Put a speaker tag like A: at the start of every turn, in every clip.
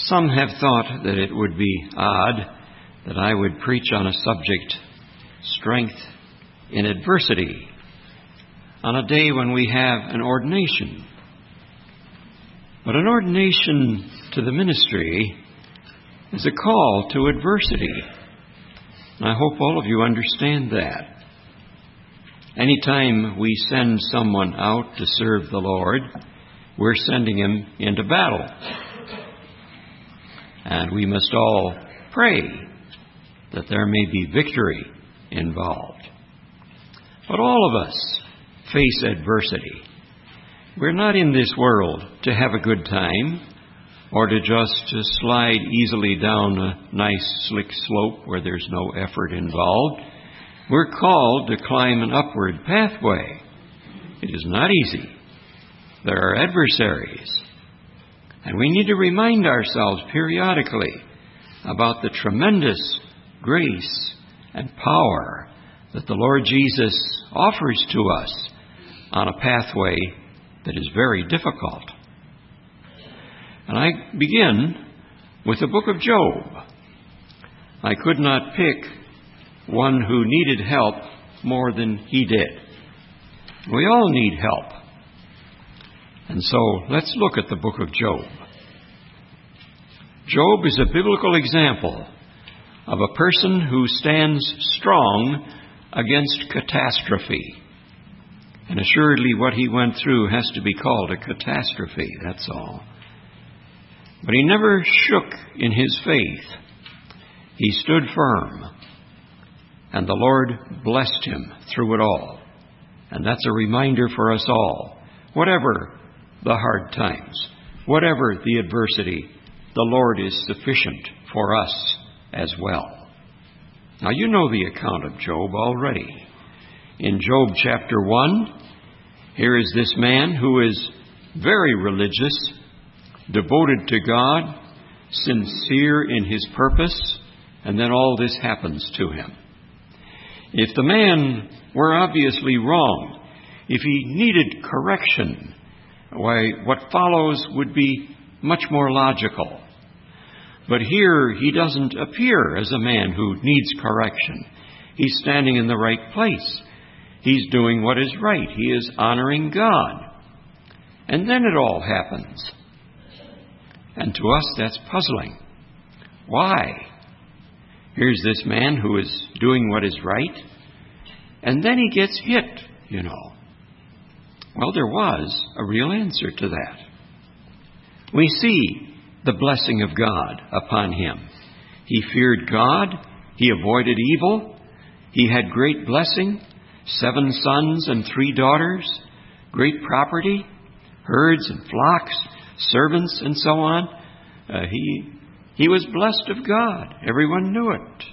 A: Some have thought that it would be odd that I would preach on a subject, strength in adversity, on a day when we have an ordination. But an ordination to the ministry is a call to adversity. And I hope all of you understand that. Anytime we send someone out to serve the Lord, we're sending him into battle. And we must all pray that there may be victory involved. But all of us face adversity. We're not in this world to have a good time or to just slide easily down a nice slick slope where there's no effort involved. We're called to climb an upward pathway. It is not easy. There are adversaries. And we need to remind ourselves periodically about the tremendous grace and power that the Lord Jesus offers to us on a pathway that is very difficult. And I begin with the book of Job. I could not pick one who needed help more than he did. We all need help. And so let's look at the book of Job. Job is a biblical example of a person who stands strong against catastrophe. And assuredly what he went through has to be called a catastrophe, that's all. But he never shook in his faith. He stood firm. And the Lord blessed him through it all. And that's a reminder for us all. Whatever the hard times, whatever the adversity, the Lord is sufficient for us as well. Now you know the account of Job already. In Job chapter 1, here is this man who is very religious, devoted to God, sincere in his purpose, and then all this happens to him. If the man were obviously wrong, if he needed correction, why, what follows would be much more logical. But here he doesn't appear as a man who needs correction. He's standing in the right place. He's doing what is right. He is honoring God. And then it all happens. And to us that's puzzling. Why? Here's this man who is doing what is right, and then he gets hit, you know. Well, there was a real answer to that. We see the blessing of God upon him. He feared God. He avoided evil. He had great blessing, 7 sons and 3 daughters, great property, herds and flocks, servants and so on. He was blessed of God. Everyone knew it.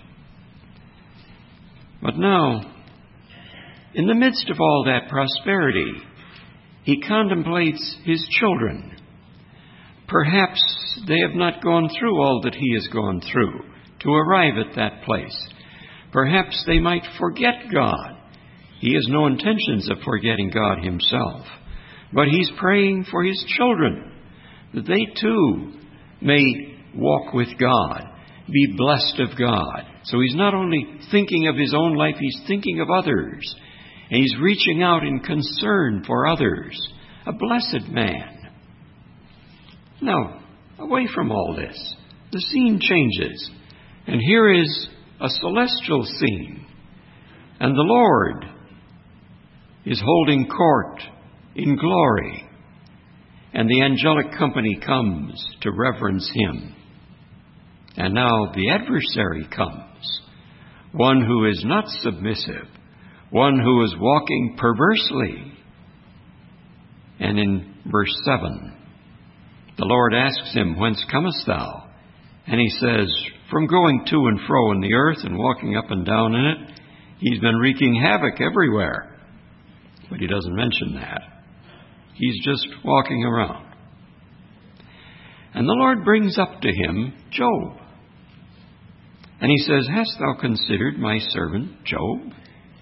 A: But now, in the midst of all that prosperity, he contemplates his children. Perhaps they have not gone through all that he has gone through to arrive at that place. Perhaps they might forget God. He has no intentions of forgetting God himself. But he's praying for his children, that they too may walk with God, be blessed of God. So he's not only thinking of his own life, he's thinking of others. And he's reaching out in concern for others. A blessed man. Now, away from all this, the scene changes. And here is a celestial scene. And the Lord is holding court in glory. And the angelic company comes to reverence him. And now the adversary comes. One who is not submissive. One who is walking perversely. And in verse 7, the Lord asks him, "Whence comest thou?" And he says, "From going to and fro in the earth and walking up and down in it." He's been wreaking havoc everywhere. But he doesn't mention that. He's just walking around. And the Lord brings up to him Job. And he says, "Hast thou considered my servant Job?"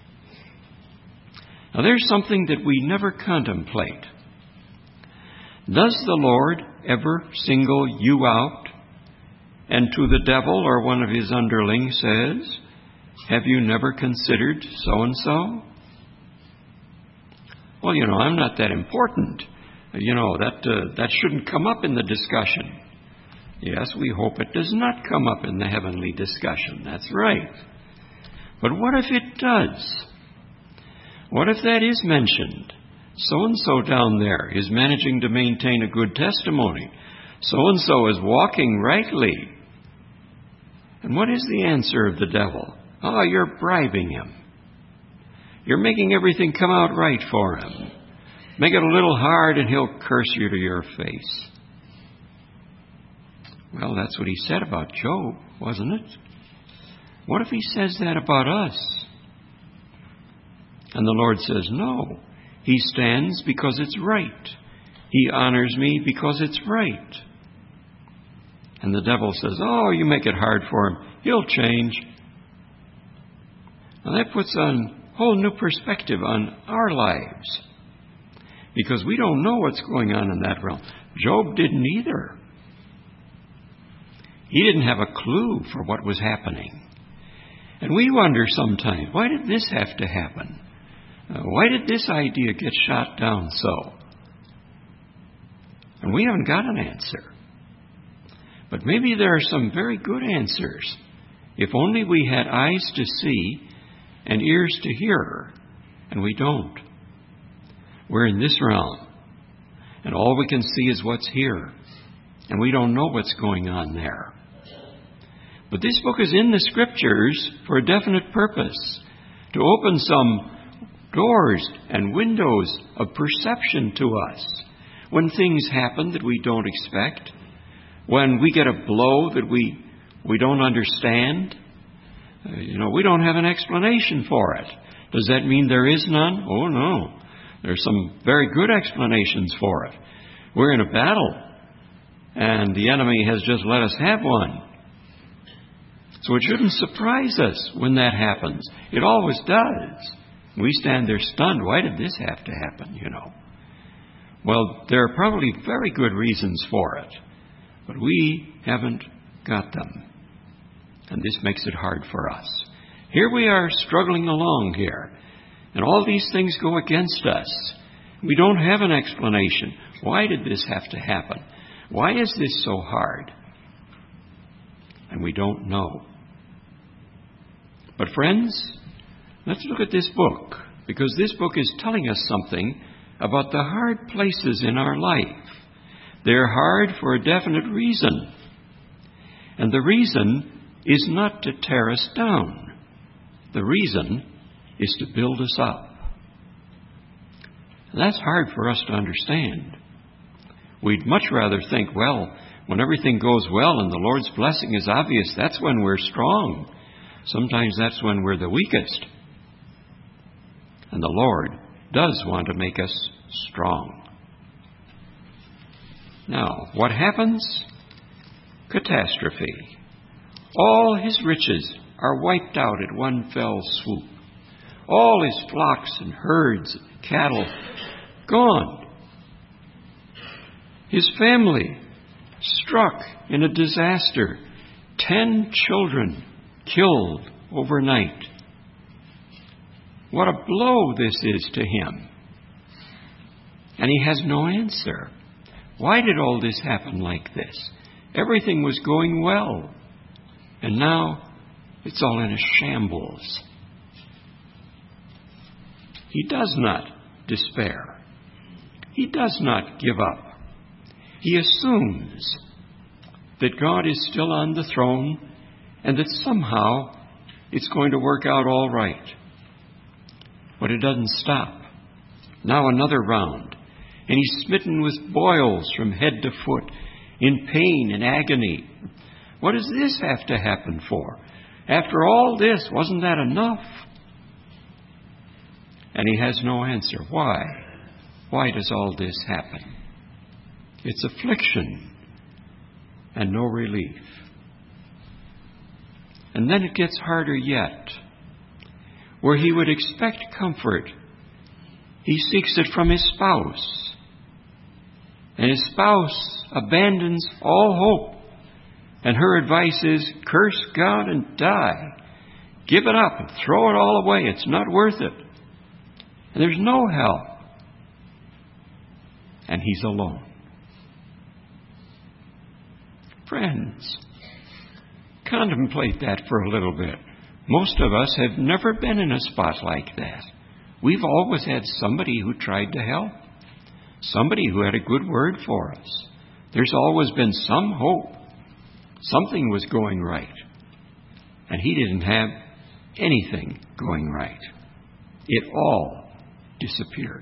A: Now there's something that we never contemplate. Does the Lord ever single you out and to the devil or one of his underlings says, "Have you never considered so-and-so?" Well, I'm not that important. That shouldn't come up in the discussion. Yes, we hope it does not come up in the heavenly discussion. That's right. But what if it does? What if that is mentioned? So-and-so down there is managing to maintain a good testimony. So-and-so is walking rightly. And what is the answer of the devil? Oh, you're bribing him. You're making everything come out right for him. Make it a little hard and he'll curse you to your face. Well, that's what he said about Job, wasn't it? What if he says that about us? And the Lord says, no. He stands because it's right. He honors me because it's right. And the devil says, oh, you make it hard for him. He'll change. Now that puts on a whole new perspective on our lives. Because we don't know what's going on in that realm. Job didn't either. He didn't have a clue for what was happening. And we wonder sometimes, why did this have to happen? Why did this idea get shot down so? And we haven't got an answer. But maybe there are some very good answers. If only we had eyes to see and ears to hear. And we don't. We're in this realm. And all we can see is what's here. And we don't know what's going on there. But this book is in the Scriptures for a definite purpose. To open some doors and windows of perception to us. When things happen that we don't expect. When we get a blow that we don't understand. We don't have an explanation for it. Does that mean there is none? Oh, no. There's some very good explanations for it. We're in a battle. And the enemy has just let us have one. So it shouldn't surprise us when that happens. It always does. We stand there stunned. Why did this have to happen, Well, there are probably very good reasons for it. But we haven't got them. And this makes it hard for us. Here we are struggling along here. And all these things go against us. We don't have an explanation. Why did this have to happen? Why is this so hard? And we don't know. But friends, let's look at this book. Because this book is telling us something about the hard places in our life. They're hard for a definite reason. And the reason is not to tear us down. The reason is to build us up. And that's hard for us to understand. We'd much rather think, well, when everything goes well and the Lord's blessing is obvious, that's when we're strong. Sometimes that's when we're the weakest. And the Lord does want to make us strong. Now, what happens? Catastrophe. All his riches are wiped out at one fell swoop. All his flocks and herds, cattle, gone. His family struck in a disaster. 10 children killed overnight. What a blow this is to him. And he has no answer. Why did all this happen like this? Everything was going well. And now it's all in a shambles. He does not despair. He does not give up. He assumes that God is still on the throne and that somehow it's going to work out all right. But it doesn't stop. Now another round. And he's smitten with boils from head to foot, in pain and agony. What does this have to happen for? After all this, wasn't that enough? And he has no answer. Why? Why does all this happen? It's affliction and no relief. And then it gets harder yet. Where he would expect comfort, he seeks it from his spouse. And his spouse abandons all hope And her advice is, curse God and die. Give it up and throw it all away. It's not worth it. And there's no help. And he's alone. Friends, contemplate that for a little bit. Most of us have never been in a spot like that. We've always had somebody who tried to help. Somebody who had a good word for us. There's always been some hope. Something was going right. And he didn't have anything going right. It all disappeared.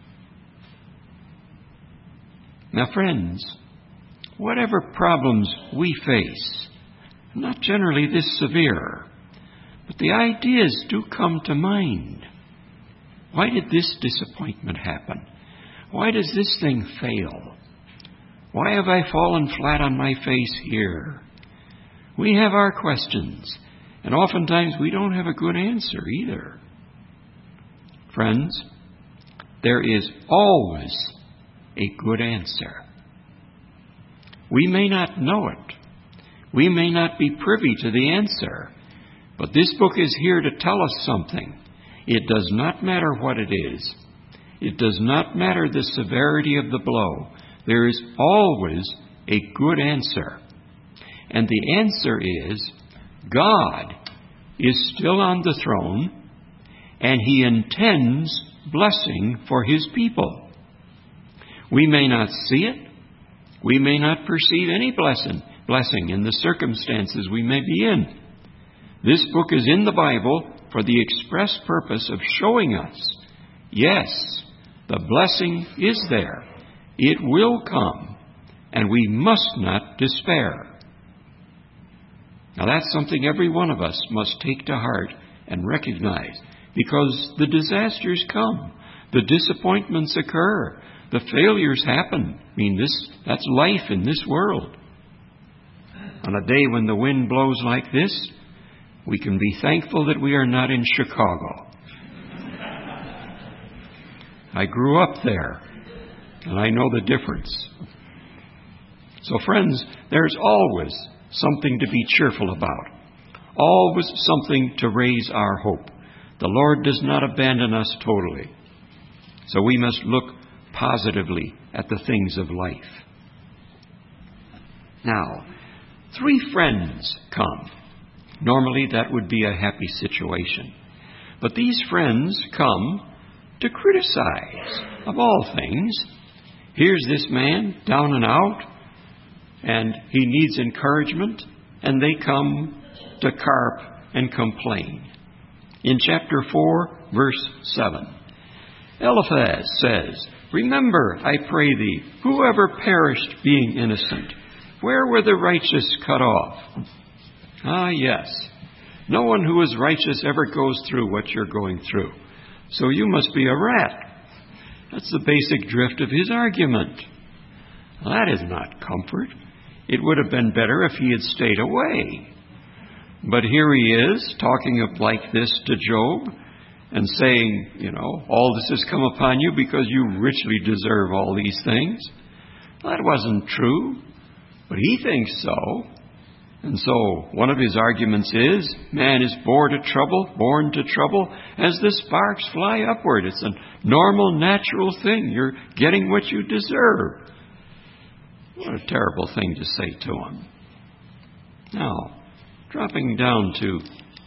A: Now, friends, whatever problems we face, not generally this severe, but the ideas do come to mind. Why did this disappointment happen? Why does this thing fail? Why have I fallen flat on my face here? We have our questions, and oftentimes we don't have a good answer either. Friends, there is always a good answer. We may not know it. We may not be privy to the answer, but this book is here to tell us something. It does not matter what it is. It does not matter the severity of the blow. There is always a good answer. And the answer is, God is still on the throne, and He intends blessing for His people. We may not see it. We may not perceive any blessing in the circumstances we may be in. This book is in the Bible for the express purpose of showing us, yes, the blessing is there. It will come, and we must not despair. Now that's something every one of us must take to heart and recognize, because the disasters come, the disappointments occur, the failures happen. I mean, that's life in this world. On a day when the wind blows like this, we can be thankful that we are not in Chicago. I grew up there, and I know the difference. So friends, there's always something to be cheerful about. Always something to raise our hope. The Lord does not abandon us totally. So we must look positively at the things of life. Now, 3 friends come. Normally that would be a happy situation. But these friends come to criticize, of all things. Here's this man, down and out, and he needs encouragement, and they come to carp and complain. In chapter 4, verse 7, Eliphaz says, "Remember, I pray thee, whoever perished being innocent, where were the righteous cut off?" Ah, yes. No one who is righteous ever goes through what you're going through. So you must be a rat. That's the basic drift of his argument. Well, that is not comfort. It would have been better if he had stayed away. But here he is, talking like this to Job, and saying, all this has come upon you because you richly deserve all these things. Well, that wasn't true, but he thinks so. And so one of his arguments is, man is born to trouble, as the sparks fly upward. It's a normal, natural thing. You're getting what you deserve. What a terrible thing to say to him. Now, dropping down to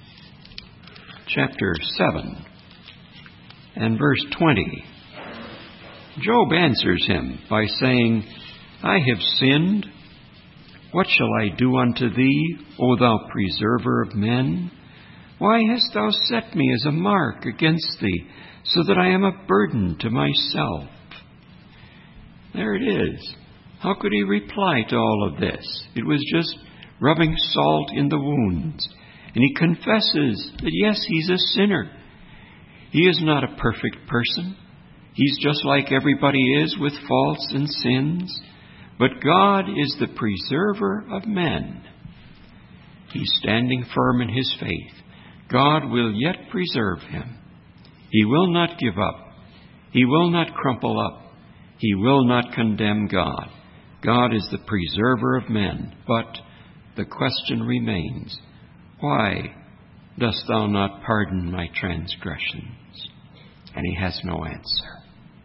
A: chapter 7 and verse 20, Job answers him by saying, "I have sinned. What shall I do unto thee, O thou preserver of men? Why hast thou set me as a mark against thee, so that I am a burden to myself?" There it is. How could he reply to all of this? It was just rubbing salt in the wounds. And he confesses that yes, he's a sinner. He is not a perfect person. He's just like everybody is, with faults and sins. But God is the preserver of men. He's standing firm in his faith. God will yet preserve him. He will not give up. He will not crumple up. He will not condemn God. God is the preserver of men. But the question remains, why dost thou not pardon my transgressions? And he has no answer.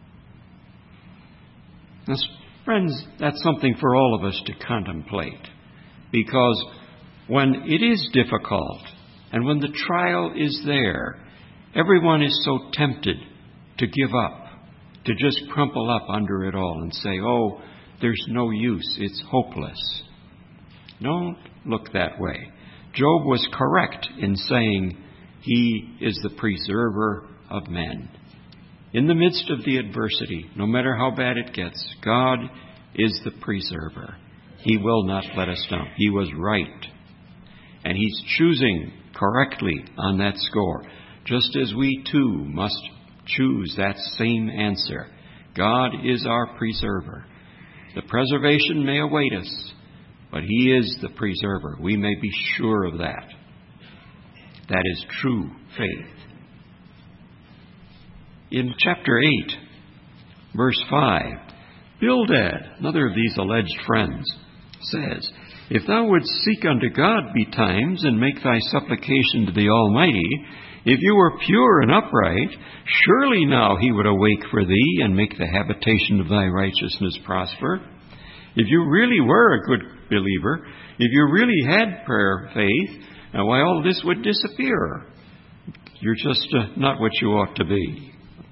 A: Now, friends, that's something for all of us to contemplate. Because when it is difficult and when the trial is there, everyone is so tempted to give up, to just crumple up under it all and say, oh, there's no use, it's hopeless. Don't look that way. Job was correct in saying he is the preserver of men. In the midst of the adversity, no matter how bad it gets, God is the preserver. He will not let us down. He was right. And he's choosing correctly on that score, just as we too must choose that same answer. God is our preserver. The preservation may await us, but he is the preserver. We may be sure of that. That is true faith. In chapter 8, verse 5, Bildad, another of these alleged friends, says, If thou wouldst seek unto God betimes, and make thy supplication to the Almighty, if you were pure and upright, surely now he would awake for thee, and make the habitation of thy righteousness prosper. If you really were a good believer, if you really had prayer faith, why all this would disappear. You're just not what you ought to be.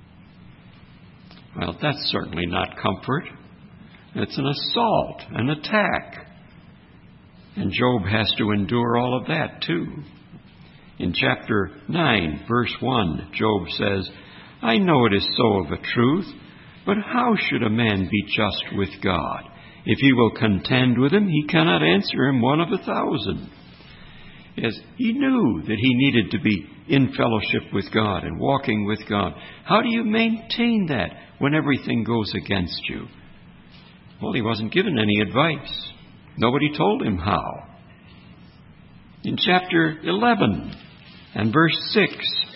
A: Well, that's certainly not comfort. It's an assault, an attack. And Job has to endure all of that too. In chapter 9, verse 1, Job says, I know it is so of a truth, but how should a man be just with God? If he will contend with him, he cannot answer him 1 of 1,000. Yes, he knew that he needed to be in fellowship with God and walking with God. How do you maintain that when everything goes against you? Well, he wasn't given any advice. Nobody told him how. In chapter 11 and verse 6,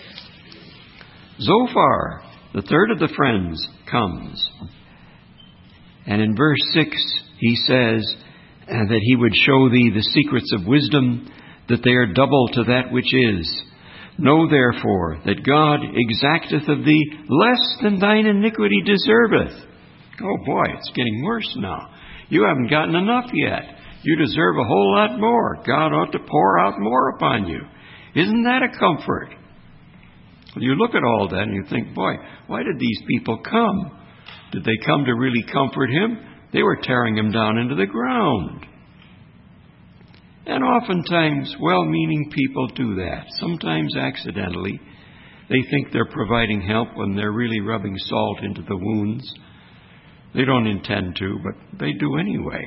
A: Zophar, the third of the friends, comes. And in verse 6, he says that he would show thee the secrets of wisdom, that they are double to that which is. Know therefore that God exacteth of thee less than thine iniquity deserveth. Oh boy, it's getting worse now. You haven't gotten enough yet. You deserve a whole lot more. God ought to pour out more upon you. Isn't that a comfort? You look at all that and you think, boy, why did these people come? Did they come to really comfort him? They were tearing him down into the ground. And oftentimes, well-meaning people do that. Sometimes accidentally. They think they're providing help when they're really rubbing salt into the wounds. They don't intend to, but they do anyway.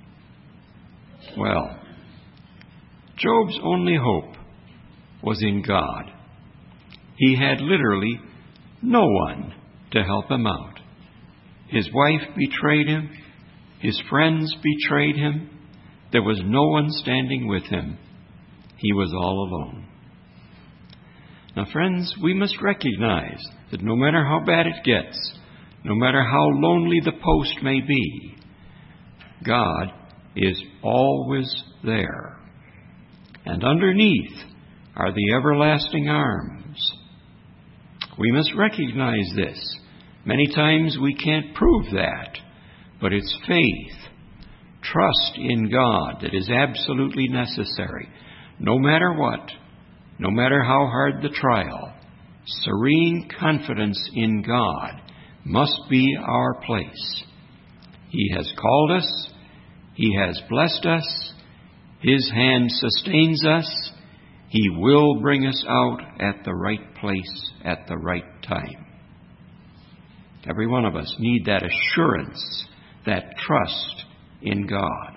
A: Well, Job's only hope was in God. He had literally no one to help him out. His wife betrayed him. His friends betrayed him. There was no one standing with him. He was all alone. Now, friends, we must recognize that no matter how bad it gets, no matter how lonely the post may be, God is always there. And underneath are the everlasting arms. We must recognize this. Many times we can't prove that, but it's faith, trust in God that is absolutely necessary. No matter what, no matter how hard the trial, serene confidence in God must be our place. He has called us. He has blessed us. His hand sustains us. He will bring us out at the right place at the right time. Every one of us need that assurance, that trust in God.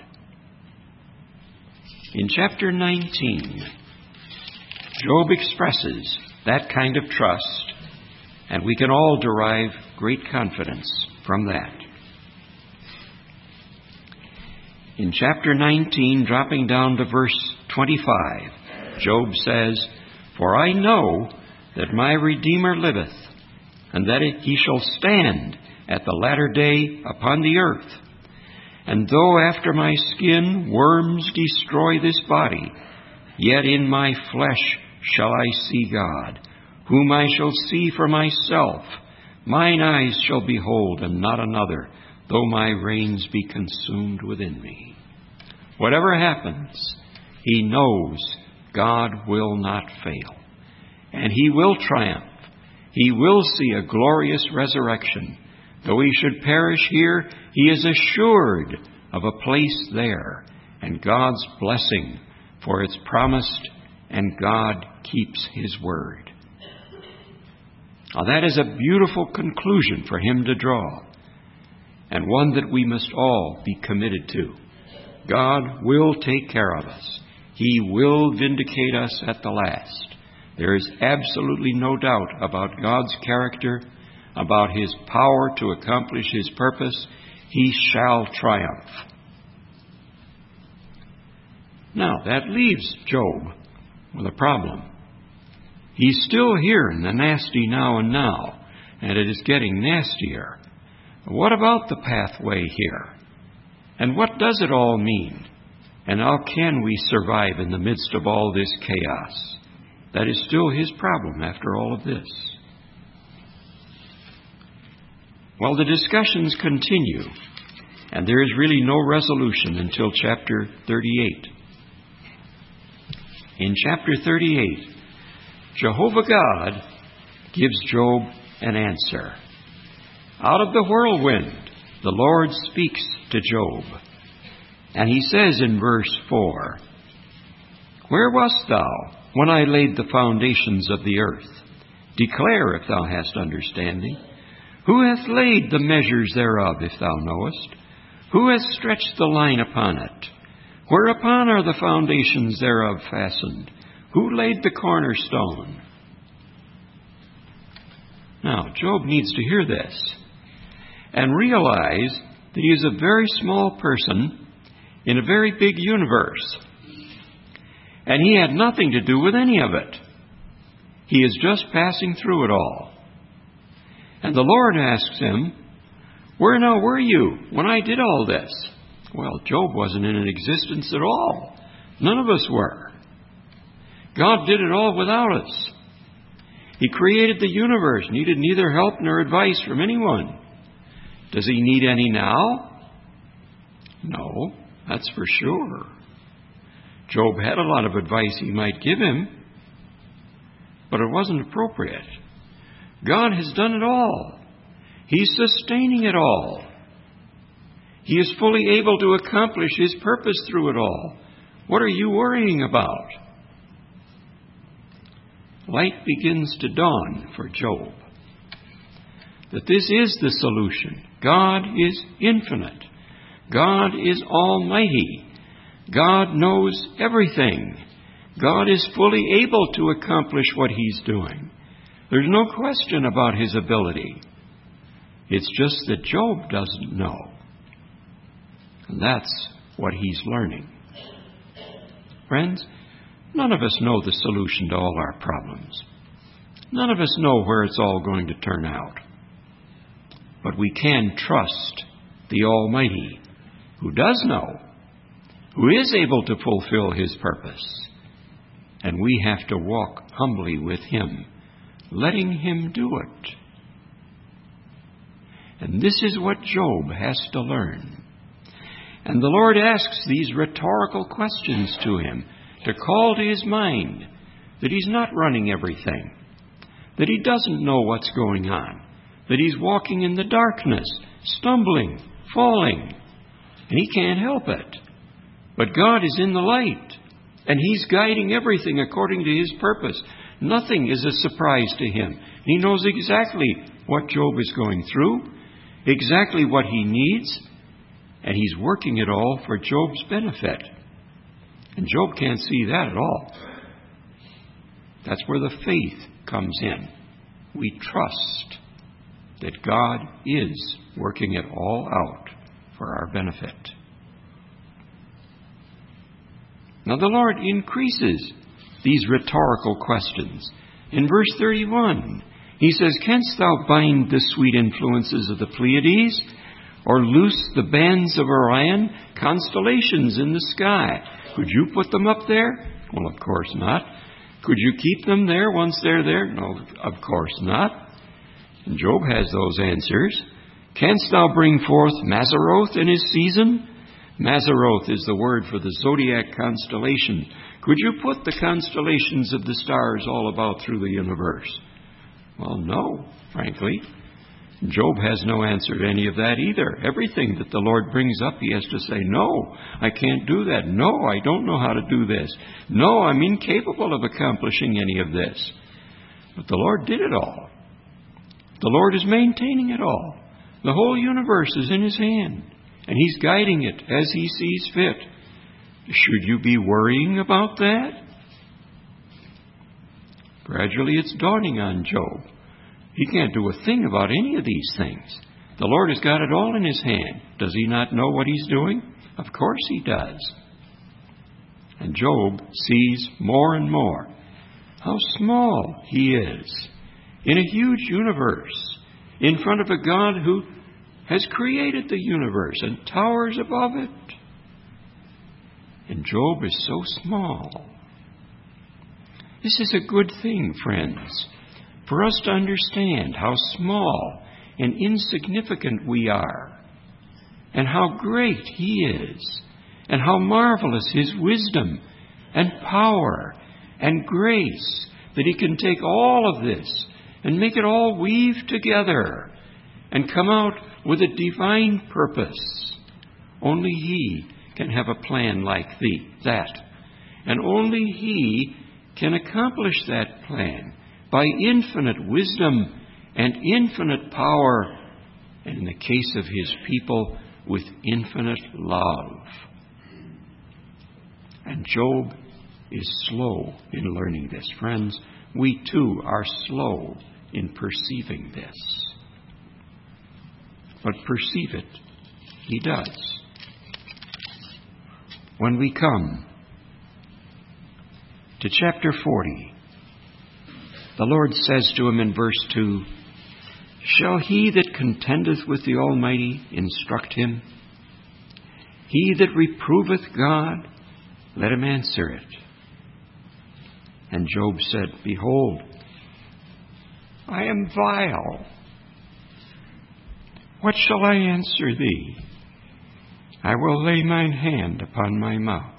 A: In chapter 19, Job expresses that kind of trust, and we can all derive great confidence from that. In chapter 19, dropping down to verse 25, Job says, For I know that my Redeemer liveth, and that he shall stand at the latter day upon the earth. And though after my skin worms destroy this body, yet in my flesh shall I see God, whom I shall see for myself. Mine eyes shall behold, and not another, though my reins be consumed within me. Whatever happens, he knows God will not fail, and he will triumph. He will see a glorious resurrection. Though he should perish here, he is assured of a place there, and God's blessing, for it's promised, and God keeps his word. Now that is a beautiful conclusion for him to draw, and one that we must all be committed to. God will take care of us. He will vindicate us at the last. There is absolutely no doubt about God's character, about his power to accomplish his purpose. He shall triumph. Now, that leaves Job with a problem. He's still here in the nasty now and now, and it is getting nastier. What about the pathway here? And what does it all mean? And how can we survive in the midst of all this chaos? That is still his problem after all of this. Well, the discussions continue, and there is really no resolution until chapter 38. In chapter 38, Jehovah God gives Job an answer. Out of the whirlwind, the Lord speaks to Job. And he says in verse 4, "Where wast thou when I laid the foundations of the earth? Declare if thou hast understanding. Who hath laid the measures thereof, if thou knowest? Who hath stretched the line upon it? Whereupon are the foundations thereof fastened? Who laid the cornerstone?" Now, Job needs to hear this and realize that he is a very small person in a very big universe. And he had nothing to do with any of it. He is just passing through it all. And the Lord asks him, "Where now were you when I did all this?" Well, Job wasn't in existence at all. None of us were. God did it all without us. He created the universe, needed neither help nor advice from anyone. Does he need any now? No, that's for sure. Job had a lot of advice he might give him, but it wasn't appropriate. God has done it all. He's sustaining it all. He is fully able to accomplish his purpose through it all. What are you worrying about? Light begins to dawn for Job. That this is the solution. God is infinite. God is almighty. God knows everything. God is fully able to accomplish what he's doing. There's no question about his ability. It's just that Job doesn't know. And that's what he's learning. Friends, none of us know the solution to all our problems. None of us know where it's all going to turn out. But we can trust the Almighty, who does know, who is able to fulfill his purpose. And we have to walk humbly with him, letting him do it. And this is what Job has to learn. And the Lord asks these rhetorical questions to him to call to his mind that he's not running everything, that he doesn't know what's going on, that he's walking in the darkness, stumbling, falling, and he can't help it. But God is in the light, and he's guiding everything according to his purpose. Nothing is a surprise to him. He knows exactly what Job is going through, exactly what he needs, and he's working it all for Job's benefit. And Job can't see that at all. That's where the faith comes in. We trust that God is working it all out for our benefit. Now the Lord increases these rhetorical questions. In verse 31, he says, "Canst thou bind the sweet influences of the Pleiades, Or loose the bands of Orion, constellations in the sky. Could you put them up there? Well, of course not. Could you keep them there once they're there? No, of course not. And Job has those answers. Canst thou bring forth Mazzaroth in his season? Mazzaroth is the word for the zodiac constellation. Could you put the constellations of the stars all about through the universe? Well, no, frankly. Job has no answer to any of that either. Everything that the Lord brings up, he has to say, no, I can't do that. No, I don't know how to do this. No, I'm incapable of accomplishing any of this. But the Lord did it all. The Lord is maintaining it all. The whole universe is in his hand, and he's guiding it as he sees fit. Should you be worrying about that? Gradually it's dawning on Job. He can't do a thing about any of these things. The Lord has got it all in his hand. Does he not know what he's doing? Of course he does. And Job sees more and more how small he is in a huge universe, in front of a God who has created the universe and towers above it. And Job is so small. This is a good thing, friends, for us to understand how small and insignificant we are, and how great he is, and how marvelous his wisdom and power and grace, that he can take all of this and make it all weave together and come out with a divine purpose. Only he can have a plan like that. And only he can accomplish that plan by infinite wisdom and infinite power, and in the case of his people, with infinite love. And Job is slow in learning this. Friends, we too are slow in perceiving this. But perceive it, he does. When we come to chapter 40, the Lord says to him in verse 2, Shall he that contendeth with the Almighty instruct him? He that reproveth God, let him answer it. And Job said, Behold, I am vile. What shall I answer thee? I will lay mine hand upon my mouth.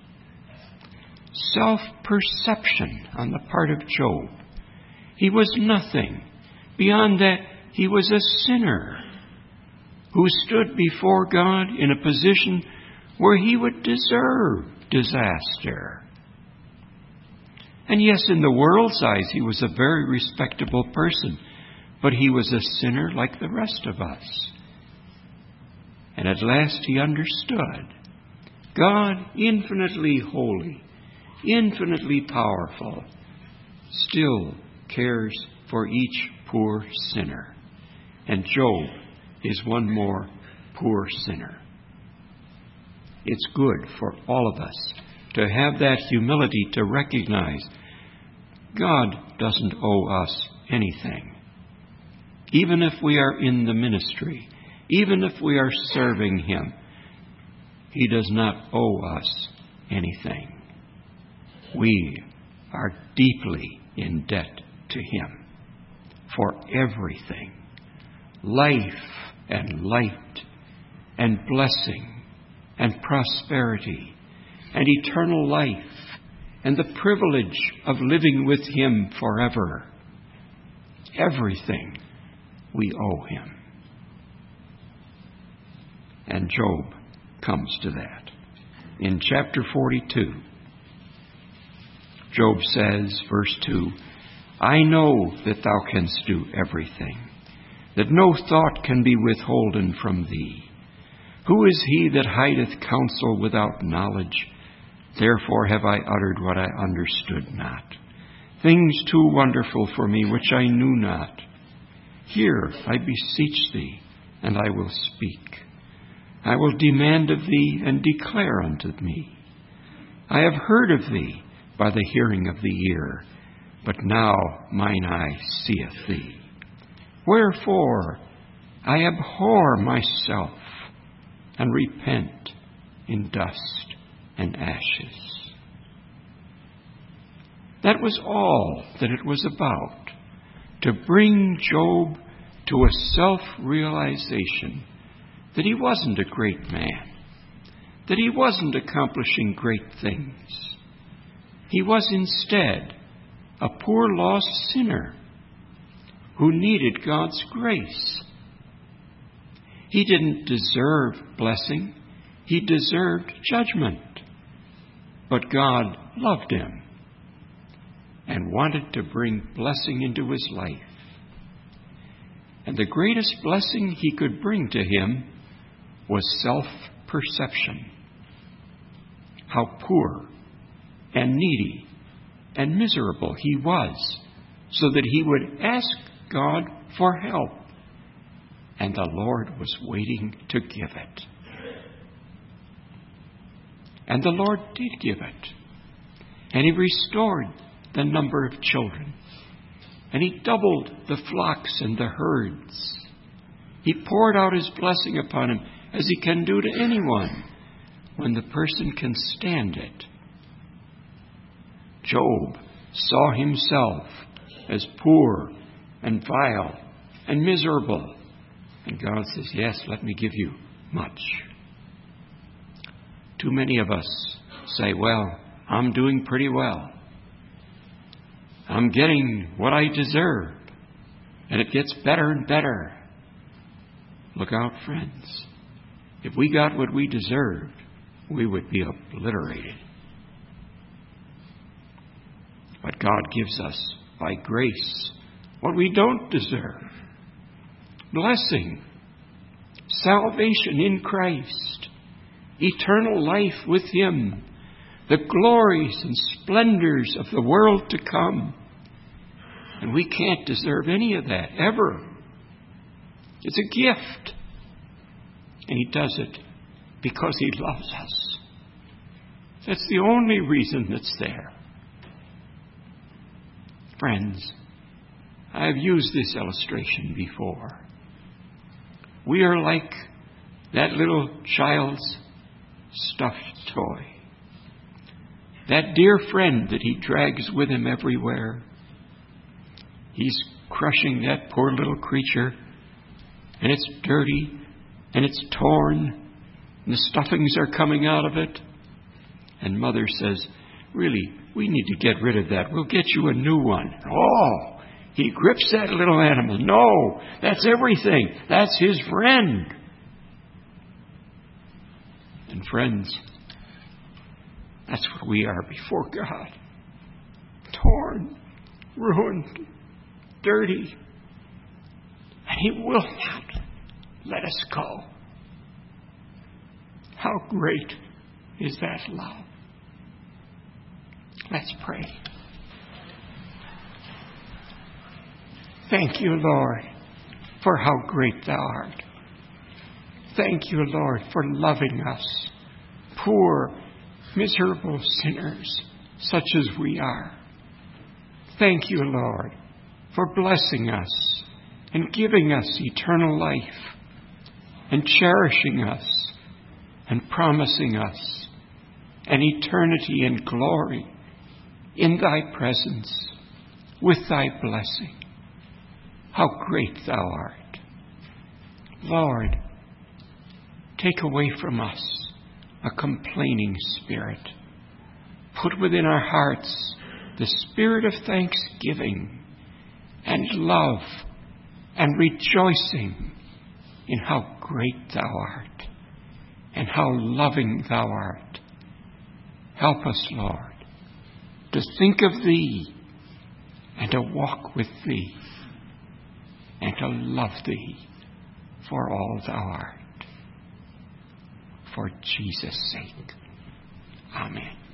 A: Self-perception on the part of Job. He was nothing. Beyond that, he was a sinner who stood before God in a position where he would deserve disaster. And yes, in the world's eyes, he was a very respectable person, but he was a sinner like the rest of us. And at last he understood. God, infinitely holy, infinitely powerful, still cares for each poor sinner. And Job is one more poor sinner. It's good for all of us to have that humility to recognize God doesn't owe us anything. Even if we are in the ministry, even if we are serving him, he does not owe us anything. We are deeply in debt to him for everything. Life and light and blessing and prosperity and eternal life and the privilege of living with him forever. Everything we owe him. And Job comes to that. In chapter 42, Job says, verse 2, I know that thou canst do everything, that no thought can be withholden from thee. Who is he that hideth counsel without knowledge? Therefore have I uttered what I understood not, things too wonderful for me which I knew not. Hear, I beseech thee, and I will speak. I will demand of thee, and declare unto me. I have heard of thee by the hearing of the ear, but now mine eye seeth thee. Wherefore I abhor myself and repent in dust and ashes. That was all that it was about, to bring Job to a self-realization that he wasn't a great man, that he wasn't accomplishing great things. He was instead a poor lost sinner who needed God's grace. He didn't deserve blessing. He deserved judgment. But God loved him and wanted to bring blessing into his life. And the greatest blessing he could bring to him was self-perception. How poor and needy and miserable he was, so that he would ask God for help. And the Lord was waiting to give it. And the Lord did give it. And he restored the number of children. And he doubled the flocks and the herds. He poured out his blessing upon him, as he can do to anyone when the person can stand it. Job saw himself as poor and vile and miserable. And God says, yes, let me give you much. Too many of us say, well, I'm doing pretty well. I'm getting what I deserve. And it gets better and better. Look out, friends. If we got what we deserved, we would be obliterated. But God gives us, by grace, what we don't deserve. Blessing, salvation in Christ, eternal life with Him, the glories and splendors of the world to come. And we can't deserve any of that, ever. It's a gift. And He does it because He loves us. That's the only reason that's there. Friends, I've used this illustration before. We are like that little child's stuffed toy. That dear friend that he drags with him everywhere. He's crushing that poor little creature, and it's dirty, and it's torn, and the stuffings are coming out of it. And Mother says, really, we need to get rid of that. We'll get you a new one. Oh, he grips that little animal. No, that's everything. That's his friend. And friends, that's what we are before God. Torn, ruined, dirty. And He will not let us go. How great is that love? Let's pray. Thank you, Lord, for how great Thou art. Thank you, Lord, for loving us, poor, miserable sinners, such as we are. Thank you, Lord, for blessing us and giving us eternal life and cherishing us and promising us an eternity in glory in Thy presence with Thy blessing. How great Thou art. Lord, take away from us a complaining spirit. Put within our hearts the spirit of thanksgiving and love and rejoicing in how great Thou art and how loving Thou art. Help us, Lord, to think of Thee and to walk with Thee and to love Thee for all Thou art. For Jesus' sake. Amen.